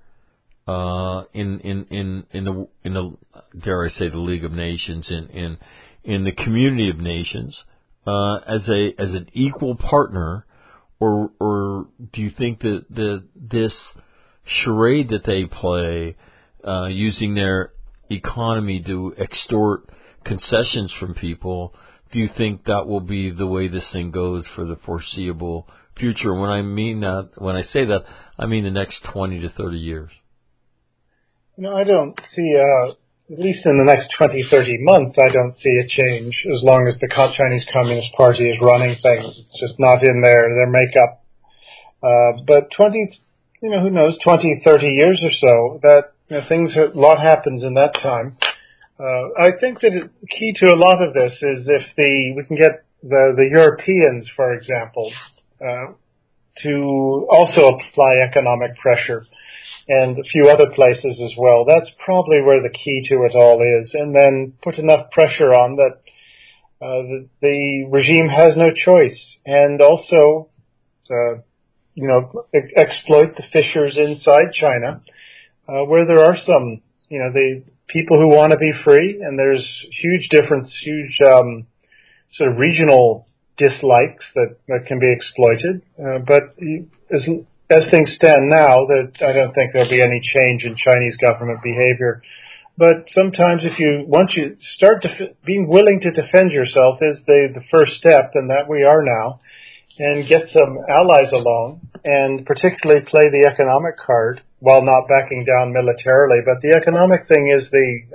in the dare I say the League of Nations, in the community of nations, as an equal partner, or do you think that this charade that they play, using their economy to extort concessions from people, do you think that will be the way this thing goes for the foreseeable future? When I say that, I mean the next 20 to 30 years. I don't see, at least in the next 20, 30 months, I don't see a change as long as the Chinese Communist Party is running things. It's just not in their makeup. But who knows, 20, 30 years or so, that a lot happens in that time. I think that the key to a lot of this is if we can get the Europeans, for example, to also apply economic pressure, and a few other places as well. That's probably where the key to it all is, and then put enough pressure on that the regime has no choice, and also exploit the fissures inside China, where there are some, the people who want to be free, and there's huge sort of regional dislikes that can be exploited. But as things stand now, that I don't think there'll be any change in Chinese government behavior. But sometimes once you start being willing to defend yourself is the first step, and that we are now, and get some allies along, and particularly play the economic card while not backing down militarily. But the economic thing is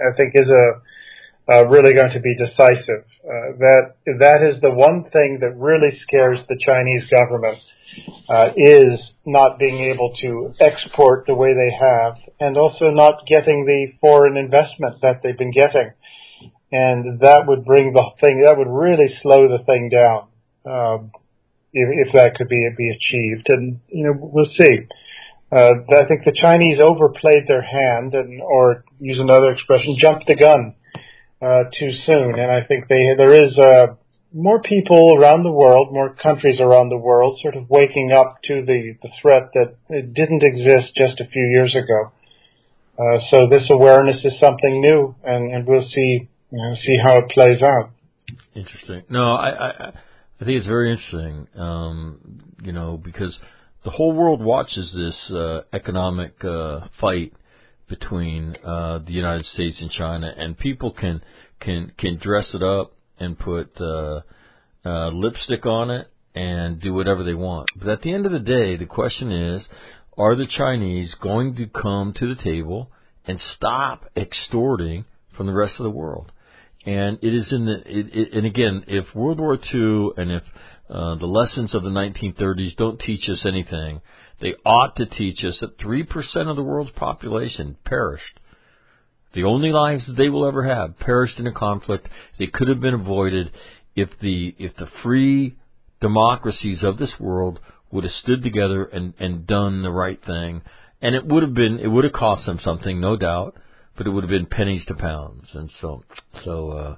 really going to be decisive. That is the one thing that really scares the Chinese government, is not being able to export the way they have, and also not getting the foreign investment that they've been getting. And that would really slow the thing down, if that could be achieved. And, we'll see. I think the Chinese overplayed their hand, or use another expression, jumped the gun too soon. And I think there is more people around the world, more countries around the world, sort of waking up to the threat that it didn't exist just a few years ago. So this awareness is something new, and we'll see how it plays out. Interesting. No, I think it's very interesting, because the whole world watches this economic fight between the United States and China, and people can dress it up and put lipstick on it and do whatever they want. But at the end of the day, the question is, are the Chinese going to come to the table and stop extorting from the rest of the world? And it is and again, if World War II and if the lessons of the 1930s don't teach us anything, they ought to teach us that 3% of the world's population perished. The only lives that they will ever have perished in a conflict. They could have been avoided if the free democracies of this world would have stood together and done the right thing. And it would have cost them something, no doubt, but it would have been pennies to pounds. And so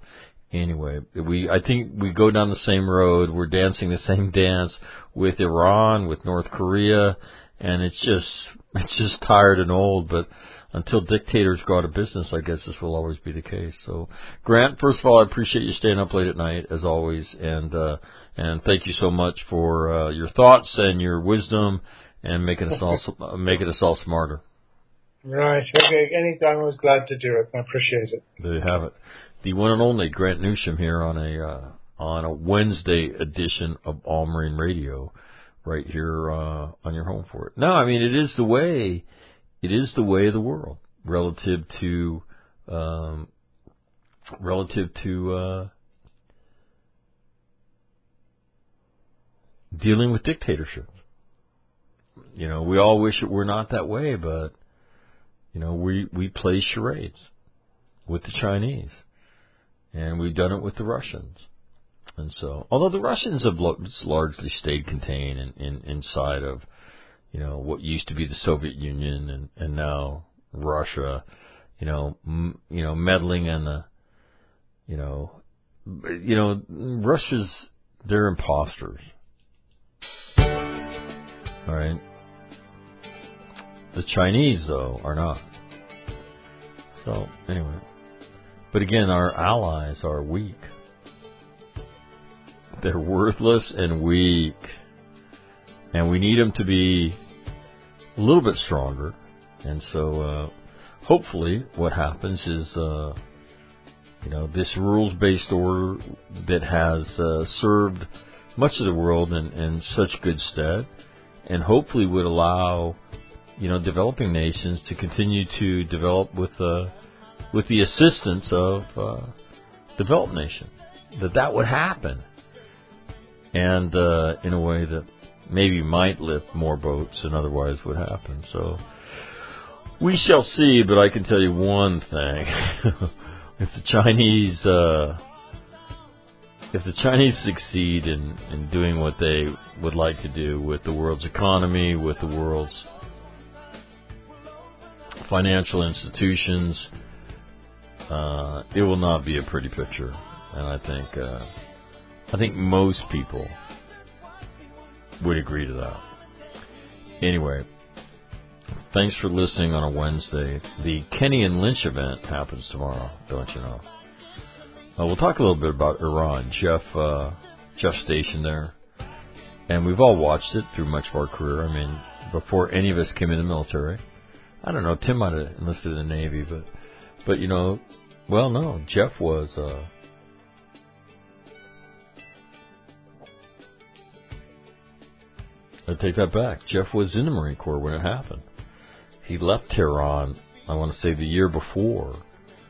Anyway, I think we go down the same road. We're dancing the same dance with Iran, with North Korea, and it's just tired and old. But until dictators go out of business, I guess this will always be the case. So, Grant, first of all, I appreciate you staying up late at night as always, and thank you so much for your thoughts and your wisdom and making us all smarter. Right. Okay. Anytime. I was glad to do it. I appreciate it. There you have it. The one and only Grant Newsham here on a Wednesday edition of All Marine Radio, right here on your home for it. No, I mean it is the way of the world relative to dealing with dictatorship. You know, we all wish it were not that way, but you know, we play charades with the Chinese. And we've done it with the Russians. And so, although the Russians have largely stayed contained inside of, you know, what used to be the Soviet Union and now Russia, meddling in the, Russia's, they're imposters. All right. The Chinese, though, are not. So, anyway. But again, our allies are weak. They're worthless and weak. And we need them to be a little bit stronger. And so, hopefully, what happens is, this rules-based order that has served much of the world in such good stead, and hopefully would allow, developing nations to continue to develop with the assistance of developed nations, that would happen, and in a way that maybe might lift more boats than otherwise would happen. So we shall see. But I can tell you one thing: if the Chinese succeed in doing what they would like to do with the world's economy, with the world's financial institutions, it will not be a pretty picture, and I think most people would agree to that. Anyway, thanks for listening on a Wednesday. The Kenny and Lynch event happens tomorrow, don't you know? We'll talk a little bit about Iran. Jeff stationed there, and we've all watched it through much of our career. I mean, before any of us came in the military. I don't know, Tim might have enlisted in the Navy, but no, Jeff was, I take that back. Jeff was in the Marine Corps when it happened. He left Tehran, I want to say the year before,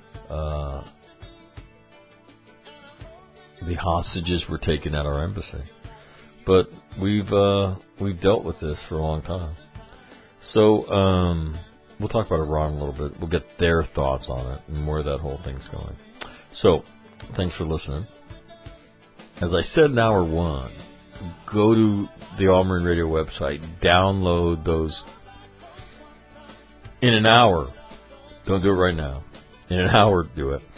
the hostages were taken at our embassy. But we've dealt with this for a long time. So, we'll talk about Iran a little bit. We'll get their thoughts on it and where that whole thing's going. So, thanks for listening. As I said in hour one, go to the All Marine Radio website, download those in an hour. Don't do it right now. In an hour, do it.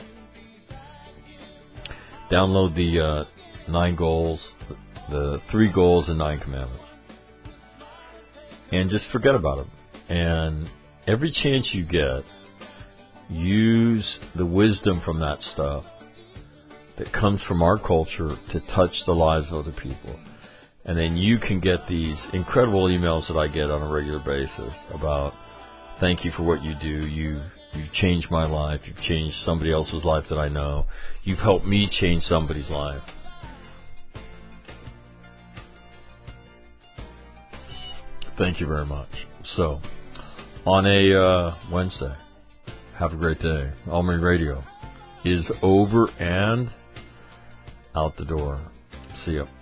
Download the 9 goals, the 3 goals and 9 commandments. And just forget about them. And every chance you get, use the wisdom from that stuff that comes from our culture to touch the lives of other people. And then you can get these incredible emails that I get on a regular basis about, thank you for what you do. You've changed my life. You've changed somebody else's life that I know. You've helped me change somebody's life. Thank you very much. So, on a Wednesday, have a great day. All Marine Radio is over and out the door. See ya.